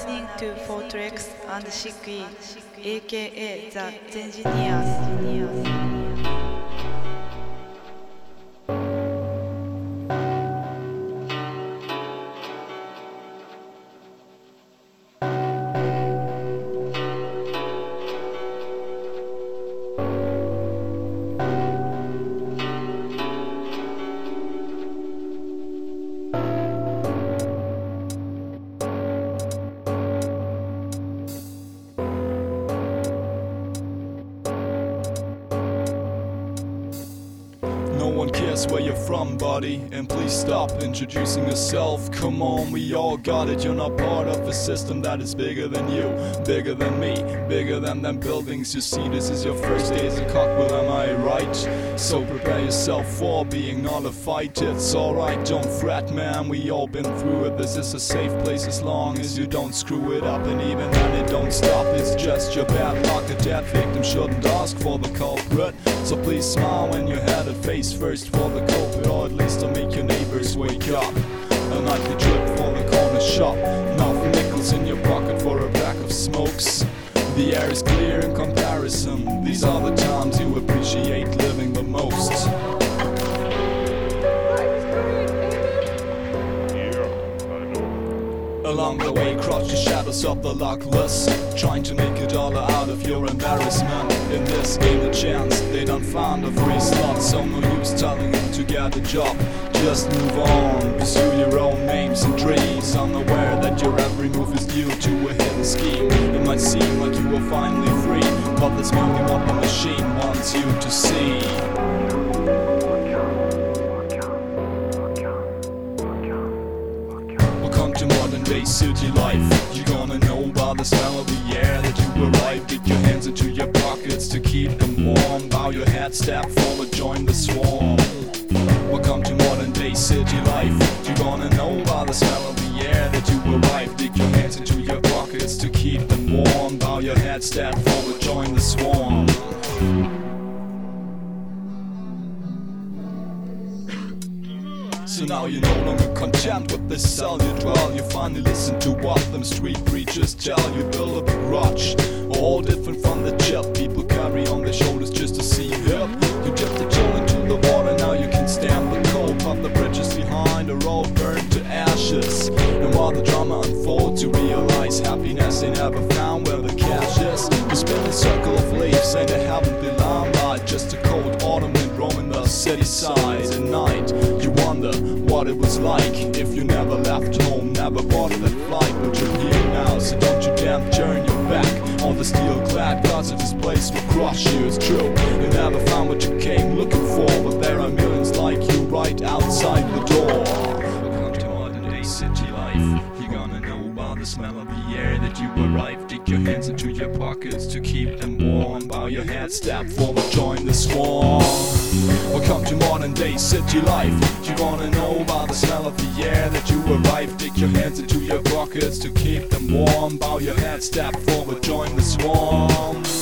listening to Fortrex and Shikui, aka The Engineers. No one cares where you're from, buddy, and please stop introducing yourself. Come on, we all got it. You're not part of a system that is bigger than you, bigger than me, bigger than them buildings. You see, this is your first day as a cockwheel, am I right? So prepare yourself for being nullified. It's alright, don't fret, man, we all been through it. This is a safe place as long as you don't screw it up, and even then it don't stop. It's just your bad luck. A dead victim shouldn't ask for the culprit, so please smile when you're headed face first for the culprit, or at least to make your neighbors wake up. A nightly trip for the corner shop, enough nickels in your pocket for a pack of smokes. The air is clear in comparison. These are the times you appreciate living the most. Along the way, crouch the shadows of the luckless, trying to make a dollar out of your embarrassment. In this game, a chance they don't find a free slot, so no use telling them to get a job. Just move on, pursue your own names and dreams, unaware that your every move is due to a hidden scheme. It might seem like you are finally free, but there's only what the machine wants you to see. Welcome to modern day city life. You're gonna know by the smell of the air that you arrived. Get your hands into your pockets to keep them warm. Bow your head, step forward, join the swarm. Welcome to modern day city life. You're gonna know by the smell of the air that you arrived. Dig your hands into your pockets to keep them warm. Bow your head, step forward, join the swarm. So now you're no longer content with this cell you dwell. You finally listen to what them street preachers tell you. Build up a grudge, all different from the chill people carry on their shoulders just to see you hip. You dipped the chill into the water, now you can stand the cold. But the bridges behind are all burned to ashes. And while the drama unfolds, you realize happiness they never found where the cash is. You spin a circle of leaves and they haven't been limelight. Just a cold autumn wind roaming the city side. At night, you wonder what it was like if you never left home, never boarded that flight. But you're here now, so don't you damn turn your back on the steel-clad cause of this place will crush you. It's true, you never found what you came looking for, but there are millions like you right outside the door. Welcome to modern day city life. You're gonna know by the smell of the air that you arrived. Dig your hands into your pockets to keep them warm. Bow your head, step forward, join the swarm. Welcome to modern day city life. You're gonna know by the smell of the air that you arrived. Dig your hands into your pockets to keep them warm. Bow your head, step forward, join the swarm.